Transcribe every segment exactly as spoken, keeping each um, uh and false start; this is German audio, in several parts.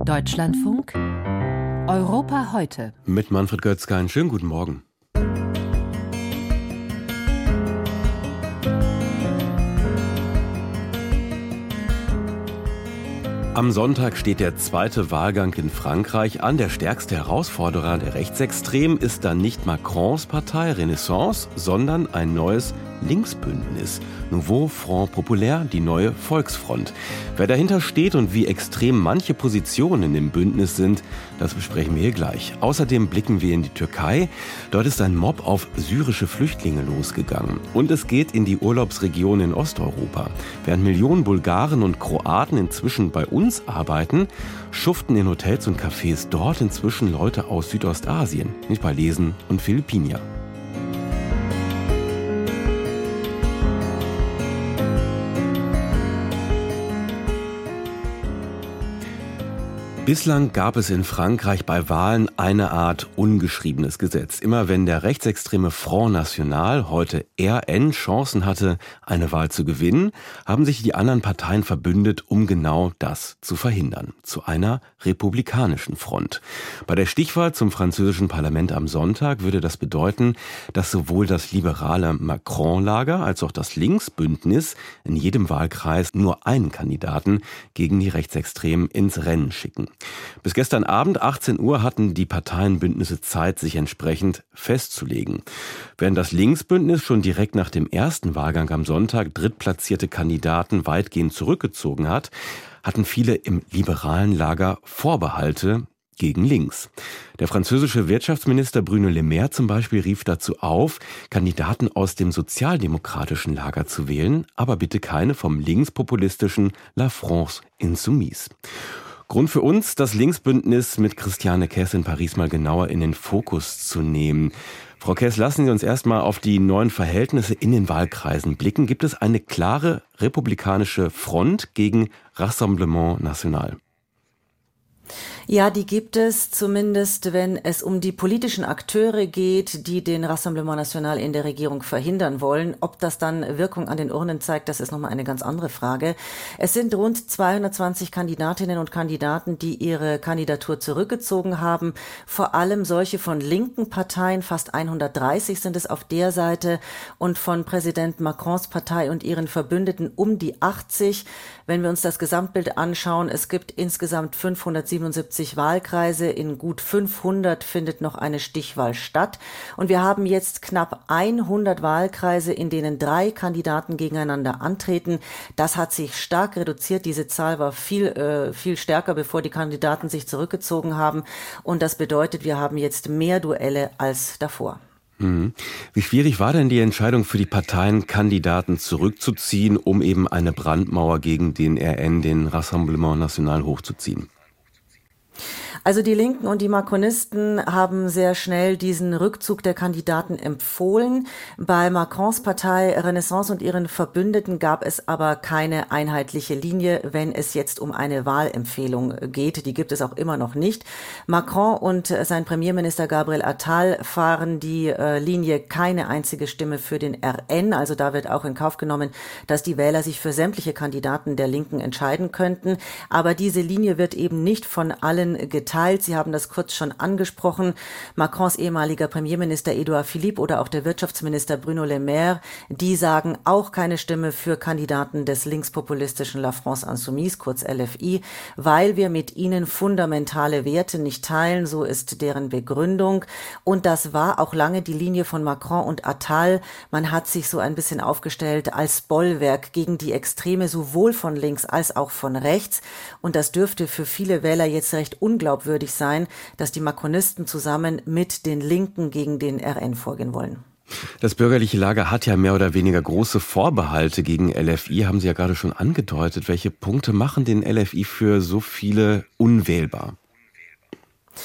Deutschlandfunk Europa heute. Mit Manfred Götzke, einen schönen guten Morgen. Am Sonntag steht der zweite Wahlgang in Frankreich an. Der stärkste Herausforderer der Rechtsextremen ist dann nicht Macrons Partei Renaissance, sondern ein neues Linksbündnis. Nouveau Front Populaire, die neue Volksfront. Wer dahinter steht und wie extrem manche Positionen in dem Bündnis sind, das besprechen wir hier gleich. Außerdem blicken wir in die Türkei. Dort ist ein Mob auf syrische Flüchtlinge losgegangen. Und es geht in die Urlaubsregion in Osteuropa. Während Millionen Bulgaren und Kroaten inzwischen bei uns arbeiten, schuften in Hotels und Cafés dort inzwischen Leute aus Südostasien, Nepalesen und Philippiner. Bislang gab es in Frankreich bei Wahlen eine Art ungeschriebenes Gesetz. Immer wenn der rechtsextreme Front National, heute R N, Chancen hatte, eine Wahl zu gewinnen, haben sich die anderen Parteien verbündet, um genau das zu verhindern. Zu einer republikanischen Front. Bei der Stichwahl zum französischen Parlament am Sonntag würde das bedeuten, dass sowohl das liberale Macron-Lager als auch das Linksbündnis in jedem Wahlkreis nur einen Kandidaten gegen die Rechtsextremen ins Rennen schicken. Bis gestern Abend achtzehn Uhr hatten die Parteienbündnisse Zeit, sich entsprechend festzulegen. Während das Linksbündnis schon direkt nach dem ersten Wahlgang am Sonntag drittplatzierte Kandidaten weitgehend zurückgezogen hat, hatten viele im liberalen Lager Vorbehalte gegen links. Der französische Wirtschaftsminister Bruno Le Maire zum Beispiel rief dazu auf, Kandidaten aus dem sozialdemokratischen Lager zu wählen, aber bitte keine vom linkspopulistischen La France Insoumise. Grund für uns, das Linksbündnis mit Christiane Kess in Paris mal genauer in den Fokus zu nehmen. Frau Kess, lassen Sie uns erstmal auf die neuen Verhältnisse in den Wahlkreisen blicken. Gibt es eine klare republikanische Front gegen Rassemblement National? Ja, die gibt es, zumindest wenn es um die politischen Akteure geht, die den Rassemblement National in der Regierung verhindern wollen. Ob das dann Wirkung an den Urnen zeigt, das ist nochmal eine ganz andere Frage. Es sind rund zweihundertzwanzig Kandidatinnen und Kandidaten, die ihre Kandidatur zurückgezogen haben. Vor allem solche von linken Parteien, fast hundertdreißig sind es auf der Seite, und von Präsident Macrons Partei und ihren Verbündeten um die achtzig. Wenn wir uns das Gesamtbild anschauen, es gibt insgesamt fünfhundertsiebenundsiebzig Wahlkreise, in gut fünfhundert findet noch eine Stichwahl statt. Und wir haben jetzt knapp hundert Wahlkreise, in denen drei Kandidaten gegeneinander antreten. Das hat sich stark reduziert. Diese Zahl war viel, äh, viel stärker, bevor die Kandidaten sich zurückgezogen haben. Und das bedeutet, wir haben jetzt mehr Duelle als davor. Wie schwierig war denn die Entscheidung für die Parteien, Kandidaten zurückzuziehen, um eben eine Brandmauer gegen den R N, den Rassemblement National, hochzuziehen? Also die Linken und die Macronisten haben sehr schnell diesen Rückzug der Kandidaten empfohlen. Bei Macrons Partei Renaissance und ihren Verbündeten gab es aber keine einheitliche Linie, wenn es jetzt um eine Wahlempfehlung geht. Die gibt es auch immer noch nicht. Macron und sein Premierminister Gabriel Attal fahren die äh, Linie keine einzige Stimme für den R N. Also da wird auch in Kauf genommen, dass die Wähler sich für sämtliche Kandidaten der Linken entscheiden könnten. Aber diese Linie wird eben nicht von allen geteilt. Sie haben das kurz schon angesprochen. Macrons ehemaliger Premierminister Edouard Philippe oder auch der Wirtschaftsminister Bruno Le Maire, die sagen auch keine Stimme für Kandidaten des linkspopulistischen La France Insoumise, kurz L F I, weil wir mit ihnen fundamentale Werte nicht teilen, so ist deren Begründung. Und das war auch lange die Linie von Macron und Attal. Man hat sich so ein bisschen aufgestellt als Bollwerk gegen die Extreme, sowohl von links als auch von rechts. Und das dürfte für viele Wähler jetzt recht unglaubwürdig sein, dass die Macronisten zusammen mit den Linken gegen den R N vorgehen wollen. Das bürgerliche Lager hat ja mehr oder weniger große Vorbehalte gegen L F I, haben Sie ja gerade schon angedeutet. Welche Punkte machen den L F I für so viele unwählbar?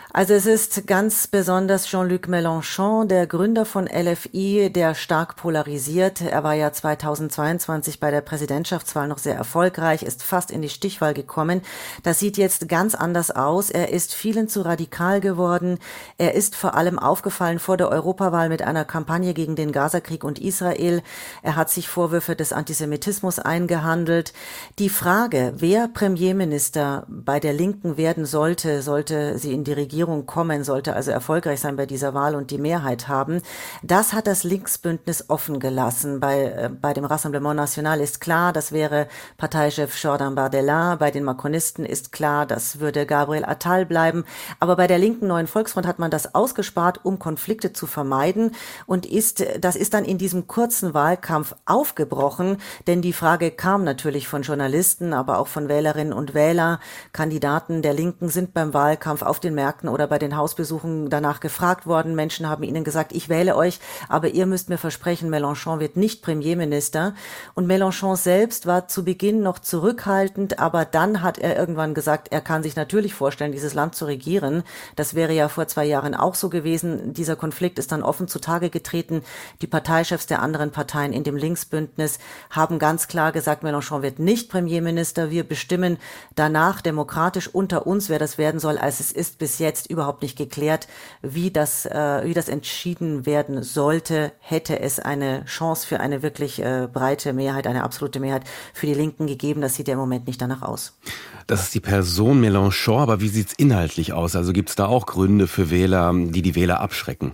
Also es ist ganz besonders Jean-Luc Mélenchon, der Gründer von L F I, der stark polarisiert. Er war ja zweitausendzweiundzwanzig bei der Präsidentschaftswahl noch sehr erfolgreich, ist fast in die Stichwahl gekommen. Das sieht jetzt ganz anders aus. Er ist vielen zu radikal geworden. Er ist vor allem aufgefallen vor der Europawahl mit einer Kampagne gegen den Gazakrieg und Israel. Er hat sich Vorwürfe des Antisemitismus eingehandelt. Die Frage, wer Premierminister bei der Linken werden sollte, sollte sie in die Regierung kommen, sollte also erfolgreich sein bei dieser Wahl und die Mehrheit haben. Das hat das Linksbündnis offen gelassen. Bei, äh, bei dem Rassemblement National ist klar, das wäre Parteichef Jordan Bardella. Bei den Macronisten ist klar, das würde Gabriel Attal bleiben. Aber bei der linken Neuen Volksfront hat man das ausgespart, um Konflikte zu vermeiden. Und ist, das ist dann in diesem kurzen Wahlkampf aufgebrochen, denn die Frage kam natürlich von Journalisten, aber auch von Wählerinnen und Wählern. Kandidaten der Linken sind beim Wahlkampf auf den Märkten oder bei den Hausbesuchen danach gefragt worden. Menschen haben ihnen gesagt, ich wähle euch, aber ihr müsst mir versprechen, Mélenchon wird nicht Premierminister. Und Mélenchon selbst war zu Beginn noch zurückhaltend, aber dann hat er irgendwann gesagt, er kann sich natürlich vorstellen, dieses Land zu regieren. Das wäre ja vor zwei Jahren auch so gewesen. Dieser Konflikt ist dann offen zutage getreten. Die Parteichefs der anderen Parteien in dem Linksbündnis haben ganz klar gesagt, Mélenchon wird nicht Premierminister. Wir bestimmen danach demokratisch unter uns, wer das werden soll. Also es ist bis jetzt überhaupt nicht geklärt, wie das, äh, wie das entschieden werden sollte. Hätte es eine Chance für eine wirklich äh, breite Mehrheit, eine absolute Mehrheit für die Linken gegeben. Das sieht ja im Moment nicht danach aus. Das ist die Person Mélenchon, aber wie sieht's inhaltlich aus? Also gibt es da auch Gründe für Wähler, die die Wähler abschrecken?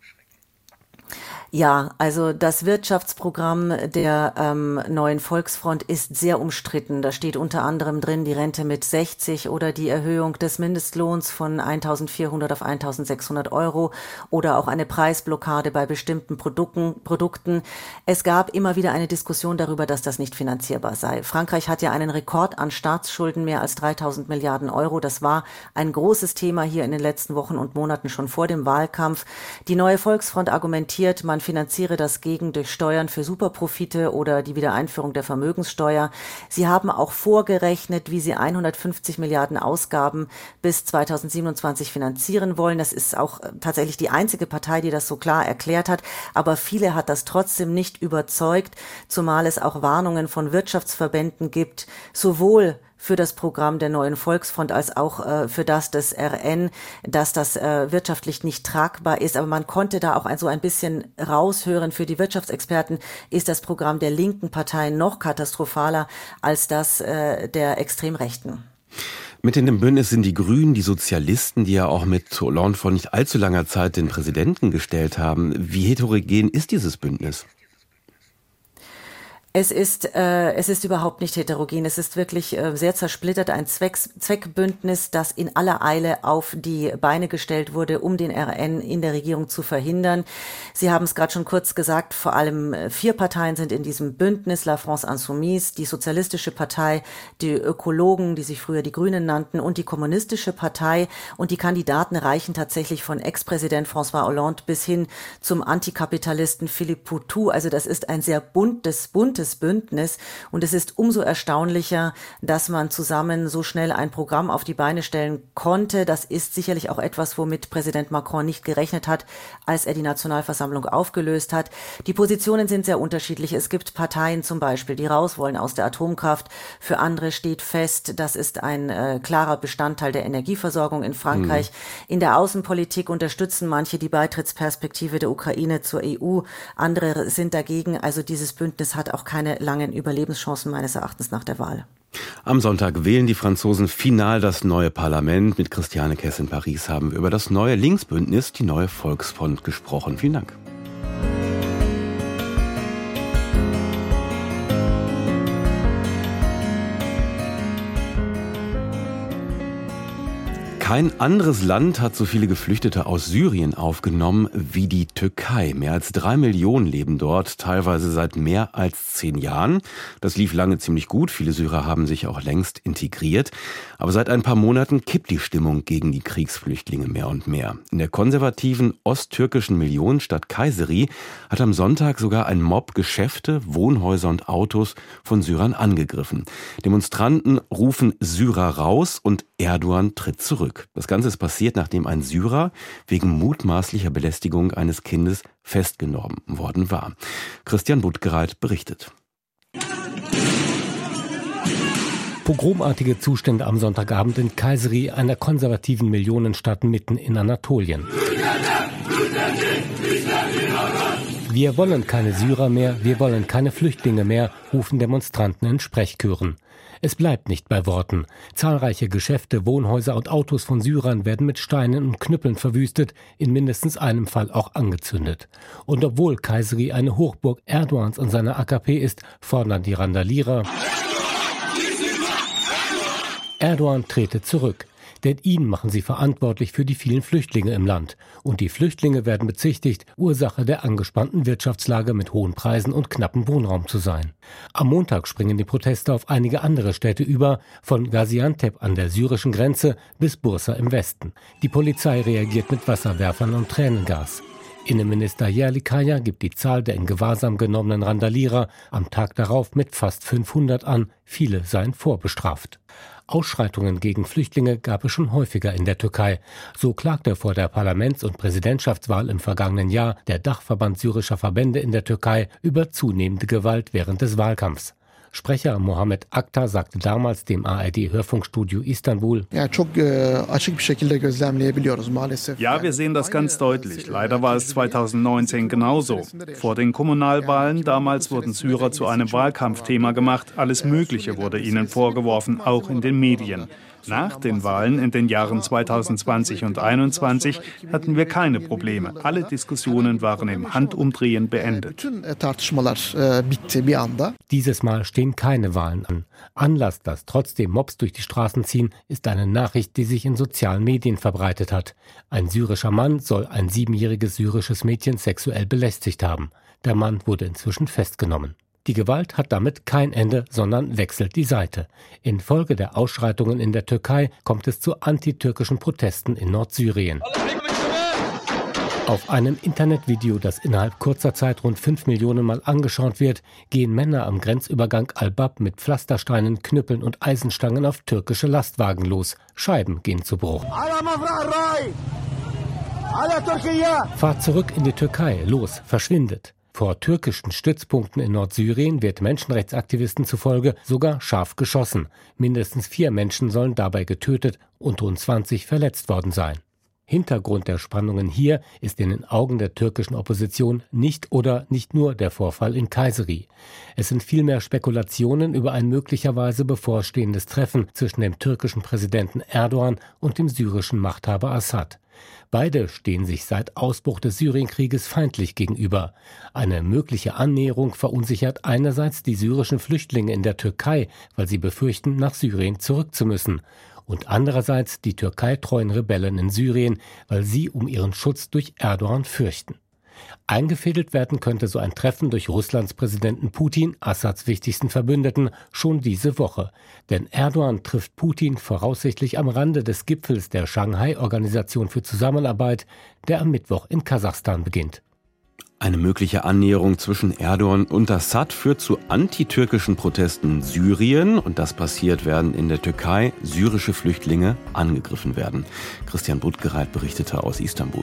Ja, also das Wirtschaftsprogramm der ähm, Neuen Volksfront ist sehr umstritten. Da steht unter anderem drin die Rente mit sechzig oder die Erhöhung des Mindestlohns von eintausendvierhundert auf eintausendsechshundert Euro oder auch eine Preisblockade bei bestimmten Produkten. Produkten. Es gab immer wieder eine Diskussion darüber, dass das nicht finanzierbar sei. Frankreich hat ja einen Rekord an Staatsschulden, mehr als dreitausend Milliarden Euro. Das war ein großes Thema hier in den letzten Wochen und Monaten schon vor dem Wahlkampf. Die Neue Volksfront argumentiert, man finanziere das gegen durch Steuern für Superprofite oder die Wiedereinführung der Vermögenssteuer. Sie haben auch vorgerechnet, wie sie hundertfünfzig Milliarden Ausgaben bis zweitausendsiebenundzwanzig finanzieren wollen. Das ist auch tatsächlich die einzige Partei, die das so klar erklärt hat. Aber viele hat das trotzdem nicht überzeugt, zumal es auch Warnungen von Wirtschaftsverbänden gibt, sowohl für das Programm der Neuen Volksfront als auch äh, für das des R N, dass das äh, wirtschaftlich nicht tragbar ist. Aber man konnte da auch ein, so ein bisschen raushören, für die Wirtschaftsexperten ist das Programm der linken Parteien noch katastrophaler als das äh, der Extremrechten. Mit in dem Bündnis sind die Grünen, die Sozialisten, die ja auch mit Hollande vor nicht allzu langer Zeit den Präsidenten gestellt haben. Wie heterogen ist dieses Bündnis? Es ist, äh, es ist überhaupt nicht heterogen. Es ist wirklich äh, sehr zersplittert, ein Zwecks, Zweckbündnis, das in aller Eile auf die Beine gestellt wurde, um den R N in der Regierung zu verhindern. Sie haben es gerade schon kurz gesagt, vor allem vier Parteien sind in diesem Bündnis, La France Insoumise, die Sozialistische Partei, die Ökologen, die sich früher die Grünen nannten, und die Kommunistische Partei. Und die Kandidaten reichen tatsächlich von Ex-Präsident François Hollande bis hin zum Antikapitalisten Philippe Poutou. Also das ist ein sehr buntes, buntes Bündnis und es ist umso erstaunlicher, dass man zusammen so schnell ein Programm auf die Beine stellen konnte. Das ist sicherlich auch etwas, womit Präsident Macron nicht gerechnet hat, als er die Nationalversammlung aufgelöst hat. Die Positionen sind sehr unterschiedlich. Es gibt Parteien zum Beispiel, die raus wollen aus der Atomkraft. Für andere steht fest, das ist ein äh, klarer Bestandteil der Energieversorgung in Frankreich. Mhm. In der Außenpolitik unterstützen manche die Beitrittsperspektive der Ukraine zur E U. Andere sind dagegen. Also dieses Bündnis hat auch keine langen Überlebenschancen meines Erachtens nach der Wahl. Am Sonntag wählen die Franzosen final das neue Parlament. Mit Christiane Kess in Paris haben wir über das neue Linksbündnis, die Neue Volksfront, gesprochen. Vielen Dank. Kein anderes Land hat so viele Geflüchtete aus Syrien aufgenommen wie die Türkei. Mehr als drei Millionen leben dort, teilweise seit mehr als zehn Jahren. Das lief lange ziemlich gut. Viele Syrer haben sich auch längst integriert. Aber seit ein paar Monaten kippt die Stimmung gegen die Kriegsflüchtlinge mehr und mehr. In der konservativen osttürkischen Millionenstadt Kayseri hat am Sonntag sogar ein Mob Geschäfte, Wohnhäuser und Autos von Syrern angegriffen. Demonstranten rufen Syrer raus und Erdogan tritt zurück. zurück. Das Ganze ist passiert, nachdem ein Syrer wegen mutmaßlicher Belästigung eines Kindes festgenommen worden war. Christian Buttgereit berichtet. Pogromartige Zustände am Sonntagabend in Kayseri, einer konservativen Millionenstadt mitten in Anatolien. Wir wollen keine Syrer mehr, wir wollen keine Flüchtlinge mehr, rufen Demonstranten in Sprechchören. Es bleibt nicht bei Worten. Zahlreiche Geschäfte, Wohnhäuser und Autos von Syrern werden mit Steinen und Knüppeln verwüstet, in mindestens einem Fall auch angezündet. Und obwohl Kayseri eine Hochburg Erdogans und seiner A K P ist, fordern die Randalierer: Erdogan trete zurück, denn ihn machen sie verantwortlich für die vielen Flüchtlinge im Land. Und die Flüchtlinge werden bezichtigt, Ursache der angespannten Wirtschaftslage mit hohen Preisen und knappem Wohnraum zu sein. Am Montag springen die Proteste auf einige andere Städte über, von Gaziantep an der syrischen Grenze bis Bursa im Westen. Die Polizei reagiert mit Wasserwerfern und Tränengas. Innenminister Yerlikaya gibt die Zahl der in Gewahrsam genommenen Randalierer am Tag darauf mit fast fünfhundert an, viele seien vorbestraft. Ausschreitungen gegen Flüchtlinge gab es schon häufiger in der Türkei. So klagte vor der Parlaments- und Präsidentschaftswahl im vergangenen Jahr der Dachverband syrischer Verbände in der Türkei über zunehmende Gewalt während des Wahlkampfs. Sprecher Mohammed Akta sagte damals dem A R D-Hörfunkstudio Istanbul: Ja, wir sehen das ganz deutlich. Leider war es zweitausendneunzehn genauso. Vor den Kommunalwahlen damals wurden Syrer zu einem Wahlkampfthema gemacht. Alles Mögliche wurde ihnen vorgeworfen, auch in den Medien. Nach den Wahlen in den Jahren zweitausendzwanzig und zweitausendeinundzwanzig hatten wir keine Probleme. Alle Diskussionen waren im Handumdrehen beendet. Dieses Mal stehen keine Wahlen an. Anlass, dass trotzdem Mobs durch die Straßen ziehen, ist eine Nachricht, die sich in sozialen Medien verbreitet hat. Ein syrischer Mann soll ein siebenjähriges syrisches Mädchen sexuell belästigt haben. Der Mann wurde inzwischen festgenommen. Die Gewalt hat damit kein Ende, sondern wechselt die Seite. Infolge der Ausschreitungen in der Türkei kommt es zu antitürkischen Protesten in Nordsyrien. Auf einem Internetvideo, das innerhalb kurzer Zeit rund fünf Millionen Mal angeschaut wird, gehen Männer am Grenzübergang Al-Bab mit Pflastersteinen, Knüppeln und Eisenstangen auf türkische Lastwagen los. Scheiben gehen zu Bruch. Fahrt zurück in die Türkei, los, verschwindet. Vor türkischen Stützpunkten in Nordsyrien wird Menschenrechtsaktivisten zufolge sogar scharf geschossen. Mindestens vier Menschen sollen dabei getötet und rund zwanzig verletzt worden sein. Hintergrund der Spannungen hier ist in den Augen der türkischen Opposition nicht oder nicht nur der Vorfall in Kayseri. Es sind vielmehr Spekulationen über ein möglicherweise bevorstehendes Treffen zwischen dem türkischen Präsidenten Erdogan und dem syrischen Machthaber Assad. Beide stehen sich seit Ausbruch des Syrienkrieges feindlich gegenüber. Eine mögliche Annäherung verunsichert einerseits die syrischen Flüchtlinge in der Türkei, weil sie befürchten, nach Syrien zurück zu müssen, und andererseits die türkeitreuen Rebellen in Syrien, weil sie um ihren Schutz durch Erdogan fürchten. Eingefädelt werden könnte so ein Treffen durch Russlands Präsidenten Putin, Assads wichtigsten Verbündeten, schon diese Woche. Denn Erdogan trifft Putin voraussichtlich am Rande des Gipfels der Shanghai-Organisation für Zusammenarbeit, der am Mittwoch in Kasachstan beginnt. Eine mögliche Annäherung zwischen Erdogan und Assad führt zu antitürkischen Protesten in Syrien. Und das passiert, während in der Türkei syrische Flüchtlinge angegriffen werden. Christian Buttgereit berichtete aus Istanbul.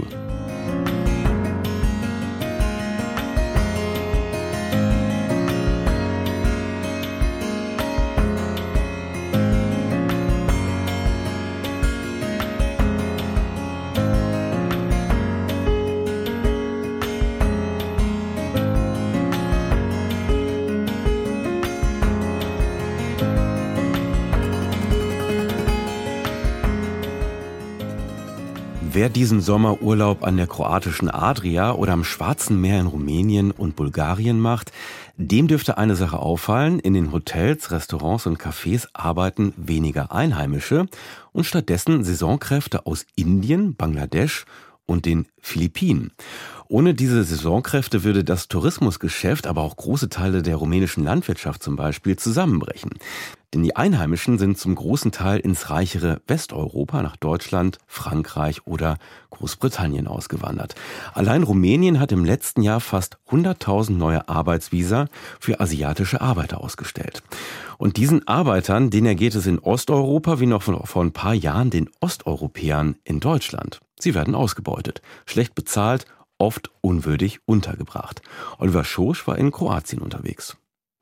Wer diesen Sommer Urlaub an der kroatischen Adria oder am Schwarzen Meer in Rumänien und Bulgarien macht, dem dürfte eine Sache auffallen: In den Hotels, Restaurants und Cafés arbeiten weniger Einheimische und stattdessen Saisonkräfte aus Indien, Bangladesch und den Philippinen. Ohne diese Saisonkräfte würde das Tourismusgeschäft, aber auch große Teile der rumänischen Landwirtschaft zum Beispiel, zusammenbrechen. Denn die Einheimischen sind zum großen Teil ins reichere Westeuropa, nach Deutschland, Frankreich oder Großbritannien ausgewandert. Allein Rumänien hat im letzten Jahr fast hunderttausend neue Arbeitsvisa für asiatische Arbeiter ausgestellt. Und diesen Arbeitern, denen ergeht es in Osteuropa wie noch vor ein paar Jahren den Osteuropäern in Deutschland. Sie werden ausgebeutet, schlecht bezahlt, oft unwürdig untergebracht. Oliver Schosch war in Kroatien unterwegs.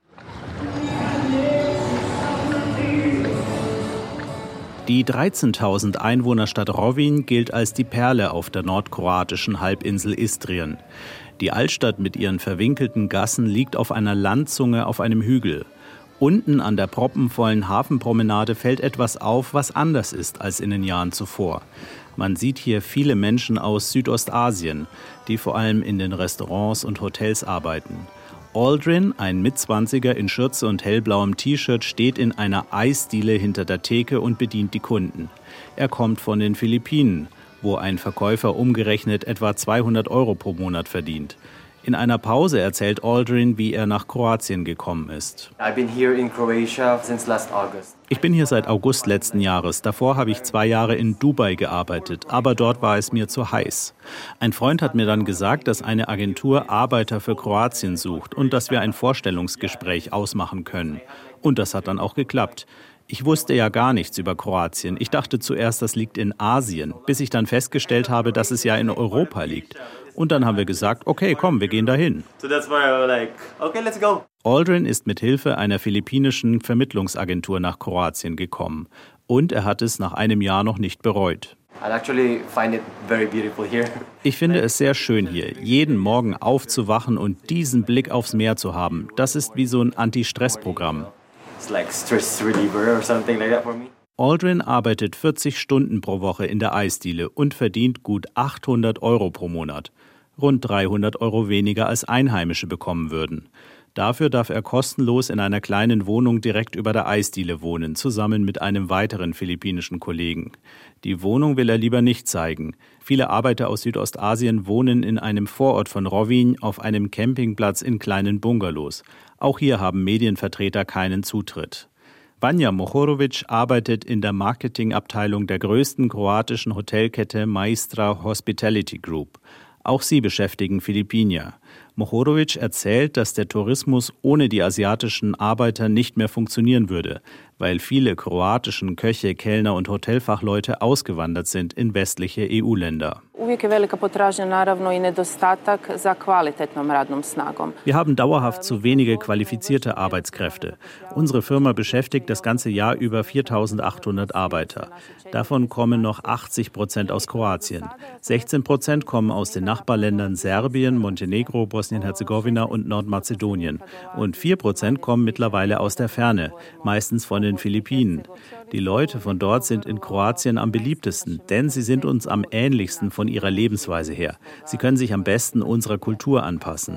Die dreizehntausend Einwohnerstadt Rovinj gilt als die Perle auf der nordkroatischen Halbinsel Istrien. Die Altstadt mit ihren verwinkelten Gassen liegt auf einer Landzunge auf einem Hügel. Unten an der proppenvollen Hafenpromenade fällt etwas auf, was anders ist als in den Jahren zuvor. Man sieht hier viele Menschen aus Südostasien, die vor allem in den Restaurants und Hotels arbeiten. Aldrin, ein Mitzwanziger in Schürze und hellblauem T-Shirt, steht in einer Eisdiele hinter der Theke und bedient die Kunden. Er kommt von den Philippinen, wo ein Verkäufer umgerechnet etwa zweihundert Euro pro Monat verdient. In einer Pause erzählt Aldrin, wie er nach Kroatien gekommen ist. Ich bin hier seit August letzten Jahres. Davor habe ich zwei Jahre in Dubai gearbeitet, aber dort war es mir zu heiß. Ein Freund hat mir dann gesagt, dass eine Agentur Arbeiter für Kroatien sucht und dass wir ein Vorstellungsgespräch ausmachen können. Und das hat dann auch geklappt. Ich wusste ja gar nichts über Kroatien. Ich dachte zuerst, das liegt in Asien, bis ich dann festgestellt habe, dass es ja in Europa liegt. Und dann haben wir gesagt, okay, komm, wir gehen dahin. So that's why I was like, okay, let's go. Aldrin ist mit Hilfe einer philippinischen Vermittlungsagentur nach Kroatien gekommen. Und er hat es nach einem Jahr noch nicht bereut. Ich finde es sehr schön hier, jeden Morgen aufzuwachen und diesen Blick aufs Meer zu haben. Das ist wie so ein Anti-Stress-Programm. Aldrin arbeitet vierzig Stunden pro Woche in der Eisdiele und verdient gut achthundert Euro pro Monat. Rund dreihundert Euro weniger als Einheimische bekommen würden. Dafür darf er kostenlos in einer kleinen Wohnung direkt über der Eisdiele wohnen, zusammen mit einem weiteren philippinischen Kollegen. Die Wohnung will er lieber nicht zeigen. Viele Arbeiter aus Südostasien wohnen in einem Vorort von Rovinj auf einem Campingplatz in kleinen Bungalows. Auch hier haben Medienvertreter keinen Zutritt. Vanja Mohorovic arbeitet in der Marketingabteilung der größten kroatischen Hotelkette Maistra Hospitality Group. Auch sie beschäftigen Philippiner. Mohorovic erzählt, dass der Tourismus ohne die asiatischen Arbeiter nicht mehr funktionieren würde, weil viele kroatischen Köche, Kellner und Hotelfachleute ausgewandert sind in westliche E U-Länder. Wir haben dauerhaft zu wenige qualifizierte Arbeitskräfte. Unsere Firma beschäftigt das ganze Jahr über viertausendachthundert Arbeiter. Davon kommen noch achtzig Prozent aus Kroatien. sechzehn Prozent kommen aus den Nachbarländern Serbien, Montenegro, Bosnien-Herzegowina und Nordmazedonien. Und vier Prozent kommen mittlerweile aus der Ferne, meistens von den Philippinen. Die Leute von dort sind in Kroatien am beliebtesten, denn sie sind uns am ähnlichsten von ihrer Lebensweise her. Sie können sich am besten unserer Kultur anpassen.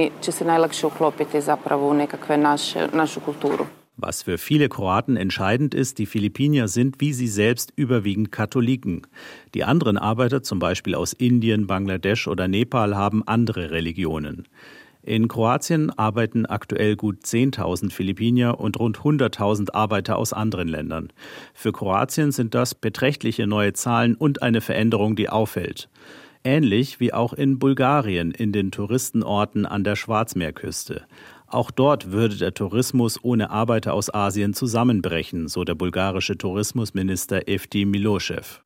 Was für viele Kroaten entscheidend ist, die Philippiner sind wie sie selbst überwiegend Katholiken. Die anderen Arbeiter, zum Beispiel aus Indien, Bangladesch oder Nepal, haben andere Religionen. In Kroatien arbeiten aktuell gut zehntausend Philippiner und rund hunderttausend Arbeiter aus anderen Ländern. Für Kroatien sind das beträchtliche neue Zahlen und eine Veränderung, die auffällt. Ähnlich wie auch in Bulgarien in den Touristenorten an der Schwarzmeerküste. Auch dort würde der Tourismus ohne Arbeiter aus Asien zusammenbrechen, so der bulgarische Tourismusminister Evtim Milošev.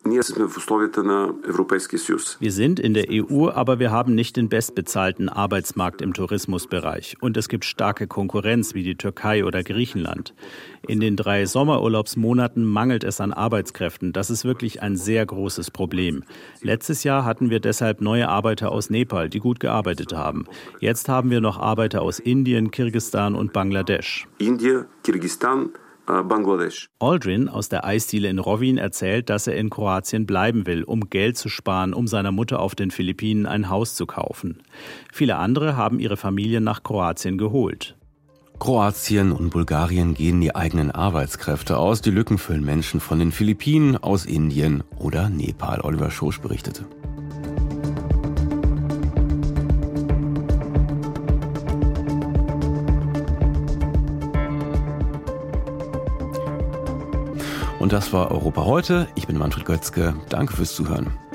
Wir sind in der E U, aber wir haben nicht den bestbezahlten Arbeitsmarkt im Tourismusbereich. Und es gibt starke Konkurrenz wie die Türkei oder Griechenland. In den drei Sommerurlaubsmonaten mangelt es an Arbeitskräften. Das ist wirklich ein sehr großes Problem. Letztes Jahr hatten wir deshalb neue Arbeiter aus Nepal, die gut gearbeitet haben. Jetzt haben wir noch Arbeiter aus Indien, Kirgisistan und Bangladesch. Indien, Kirgisistan, äh, Bangladesch. Aldrin aus der Eisdiele in Rovinj erzählt, dass er in Kroatien bleiben will, um Geld zu sparen, um seiner Mutter auf den Philippinen ein Haus zu kaufen. Viele andere haben ihre Familien nach Kroatien geholt. Kroatien und Bulgarien gehen die eigenen Arbeitskräfte aus. Die Lücken füllen Menschen von den Philippinen, aus Indien oder Nepal. Oliver Schosch berichtete. Und das war Europa heute. Ich bin Manfred Götzke. Danke fürs Zuhören.